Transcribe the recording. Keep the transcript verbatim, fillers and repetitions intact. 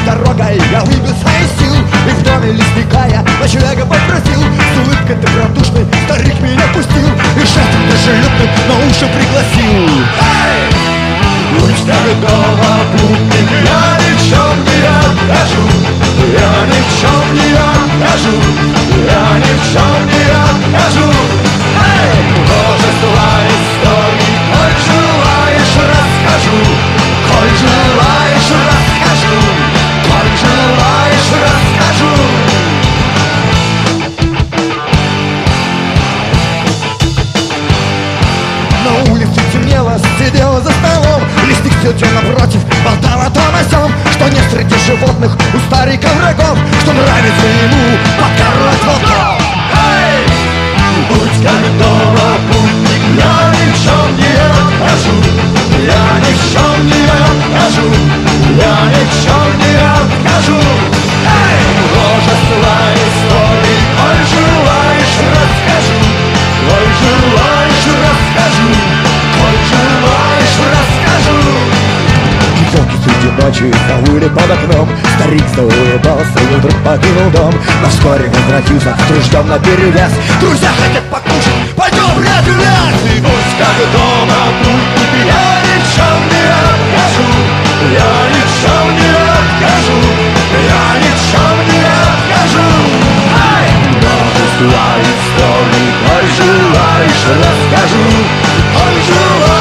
дорогой я выбился из сил, и в доме лесника я ночлега попросил. С улыбкой добродушной старик меня пустил и жестом дружелюбным на уши пригласил. Эй! Будь как дома, путник, я ни в чем не откажу, я ни в чем не откажу, я ни в чем не откажу. Эй! Множество историй, коль желаешь, расскажу, коль желаешь, расскажу, коль желаешь, расскажу. На улице темнело, сидела за столом, лесник сидел напротив, болтал о том о сём, что нет среди животных у старика врагов, что нравится ему покарать волков. Эй! Будь как дома, путник, я ни в чем не откажу, я ни в чем не откажу, я ни в чем не откажу. Эй! Множество историй, коль желаешь, расскажу, коль желаешь, расскажу, коль желаешь, расскажу. Елки среди ночи завыли под окном, старик заулыбался и вдруг покинул дом. Но вскоре возвратился с ружьем наперевес. Друзья хотят покушать, пойдем, ребят, и будь как дома, путник, я ни в чем не откажу, я ни в чем не откажу, я ни в чем не откажу. Ай! Множество историй, коль желаешь, расскажу, коль желаешь.